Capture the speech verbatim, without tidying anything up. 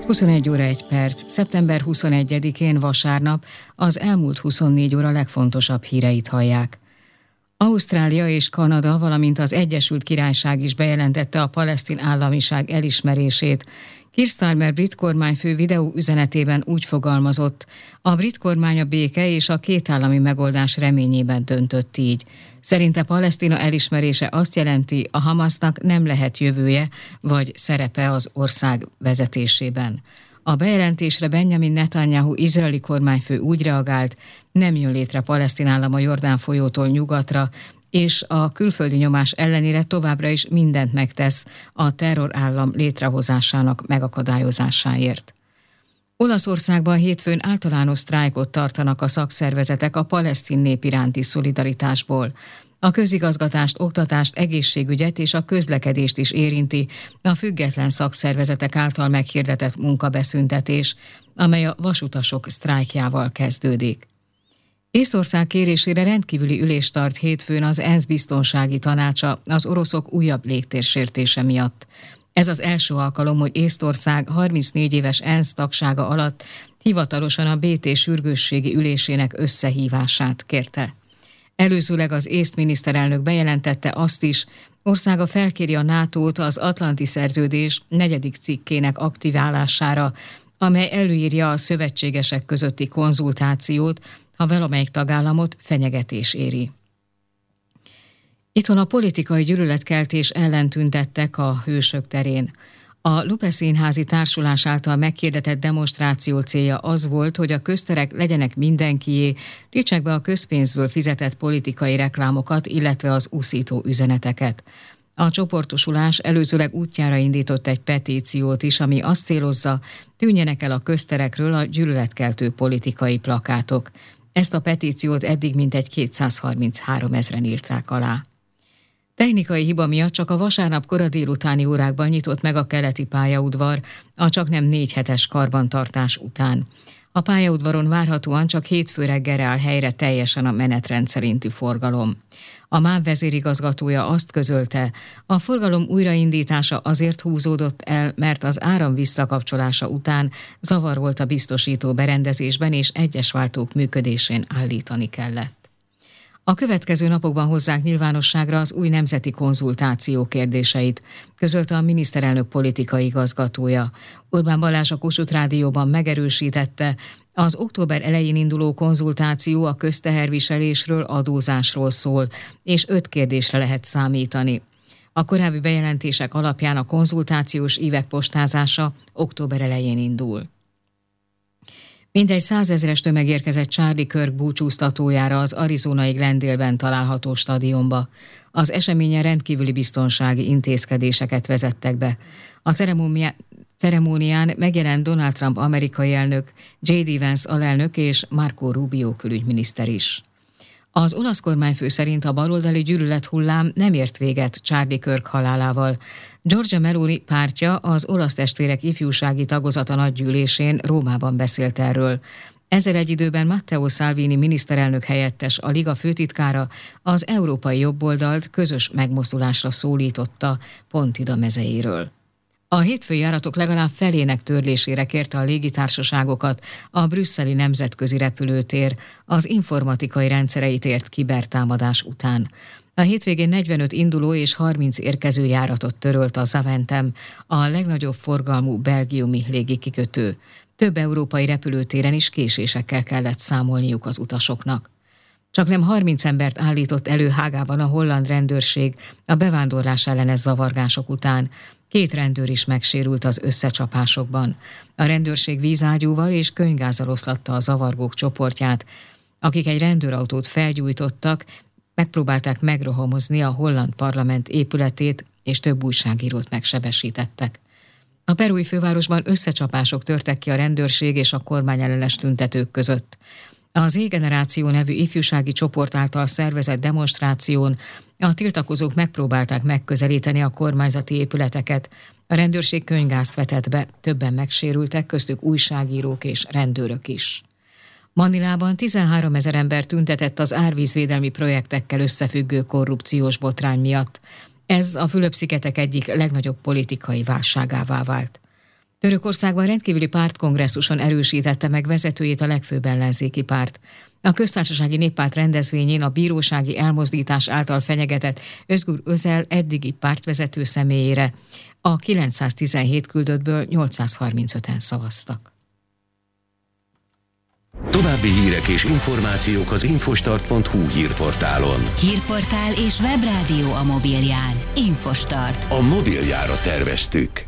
huszonegy óra egy perc, szeptember huszonegyedikén vasárnap az elmúlt huszonnégy óra legfontosabb híreit hallják. Ausztrália és Kanada, valamint az Egyesült Királyság is bejelentette a palesztin államiság elismerését. Keir Starmer brit kormányfő videó üzenetében úgy fogalmazott, a brit kormány a béke és a kétállami megoldás reményében döntött így. Szerinte Palesztina elismerése azt jelenti, a Hamasnak nem lehet jövője vagy szerepe az ország vezetésében. A bejelentésre Benjamin Netanyahu izraeli kormányfő úgy reagált, nem jön létre palesztin állam a Jordán folyótól nyugatra, és a külföldi nyomás ellenére továbbra is mindent megtesz a terrorállam létrehozásának megakadályozásáért. Olaszországban hétfőn általános sztrájkot tartanak a szakszervezetek a palesztin nép iránti szolidaritásból. A közigazgatást, oktatást, egészségügyet és a közlekedést is érinti a független szakszervezetek által meghirdetett munkabeszüntetés, amely a vasutasok sztrájkjával kezdődik. Észtország kérésére rendkívüli ülést tart hétfőn az ENSZ biztonsági tanácsa az oroszok újabb légtérsértése miatt. Ez az első alkalom, hogy Észtország harmincnégy éves ENSZ tagsága alatt hivatalosan a bé té sürgősségi ülésének összehívását kérte. Előzőleg az észt miniszterelnök bejelentette azt is, országa felkéri a nátót az Atlanti Szerződés negyedik cikkének aktiválására, amely előírja a szövetségesek közötti konzultációt, ha valamelyik tagállamot fenyegetés éri. Itthon a politikai gyűlöletkeltés ellen tüntettek a Hősök terén. A Lupe Színházi Társulás által meghirdetett demonstráció célja az volt, hogy a közterek legyenek mindenkié, tiltsák be a közpénzből fizetett politikai reklámokat, illetve az uszító üzeneteket. A csoportosulás előzőleg útjára indított egy petíciót is, ami azt célozza, tűnjenek el a közterekről a gyűlöletkeltő politikai plakátok. Ezt a petíciót eddig mintegy kétszázharminchárom ezren írták alá. Technikai hiba miatt csak a vasárnap kora délutáni órákban nyitott meg a keleti pályaudvar a csaknem négy hetes karbantartás után. A pályaudvaron várhatóan csak hétfő reggelre áll helyre teljesen a menetrend szerinti forgalom. A MÁV vezérigazgatója azt közölte, a forgalom újraindítása azért húzódott el, mert az áram visszakapcsolása után zavar volt a biztosító berendezésben és egyes váltók működésén állítani kellett. A következő napokban hozzák nyilvánosságra az új nemzeti konzultáció kérdéseit, közölte a miniszterelnök politikai igazgatója. Orbán Balázs a Kossuth Rádióban megerősítette, az október elején induló konzultáció a közteherviselésről, adózásról szól, és öt kérdésre lehet számítani. A korábbi bejelentések alapján a konzultációs ívek postázása október elején indul. Mintegy százezres tömeg érkezett Charlie Kirk búcsúztatójára az arizonai Glendale-ben található stadionba. Az eseményen rendkívüli biztonsági intézkedéseket vezettek be. A ceremónia, ceremónián megjelent Donald Trump amerikai elnök, jé dé Vance alelnök és Marco Rubio külügyminiszter is. Az olasz kormányfő szerint a baloldali gyűlölethullám nem ért véget Charlie Kirk halálával. Giorgia Meloni pártja az olasz testvérek ifjúsági tagozata nagygyűlésén Rómában beszélt erről. Ezzel egy időben Matteo Salvini miniszterelnök helyettes, a Liga főtitkára az európai jobboldalt közös megmozdulásra szólította Pontida mezeiről. A hétfői járatok legalább felének törlésére kérte a légitársaságokat a brüsszeli nemzetközi repülőtér az informatikai rendszereit ért kibertámadás után. A hétvégén negyvenöt induló és harminc érkező járatot törölt a Zaventem, a legnagyobb forgalmú belgiumi légikikötő. Több európai repülőtéren is késésekkel kellett számolniuk az utasoknak. Csaknem harminc embert állított elő Hágában a holland rendőrség a bevándorlás ellenes zavargások után. Két rendőr is megsérült az összecsapásokban. A rendőrség vízágyúval és könyvgázzal oszlatta a zavargók csoportját, akik egy rendőrautót felgyújtottak, megpróbálták megrohamozni a holland parlament épületét, és több újságírót megsebesítettek. A perui fővárosban összecsapások törtek ki a rendőrség és a kormányellenes tüntetők között. Az E-generáció nevű ifjúsági csoport által szervezett demonstráción a tiltakozók megpróbálták megközelíteni a kormányzati épületeket. A rendőrség könyvgázt vetett be, többen megsérültek, köztük újságírók és rendőrök is. Manilában tizenhárom ezer ember tüntetett az árvízvédelmi projektekkel összefüggő korrupciós botrány miatt. Ez a Fülöp-szigetek egyik legnagyobb politikai válságává vált. Törökországban rendkívüli pártkongresszuson erősítette meg vezetőjét a legfőbb ellenzéki párt. A Köztársasági Néppárt rendezvényén a bírósági elmozdítás által fenyegetett Özgur Özel eddigi pártvezető személyére a kilencszáztizenhét küldöttből nyolcszázharmincöten szavaztak. További hírek és információk az infostart pont hu hírportálon. Hírportál és webrádió a mobilján. Infostart. A mobiljára terveztük.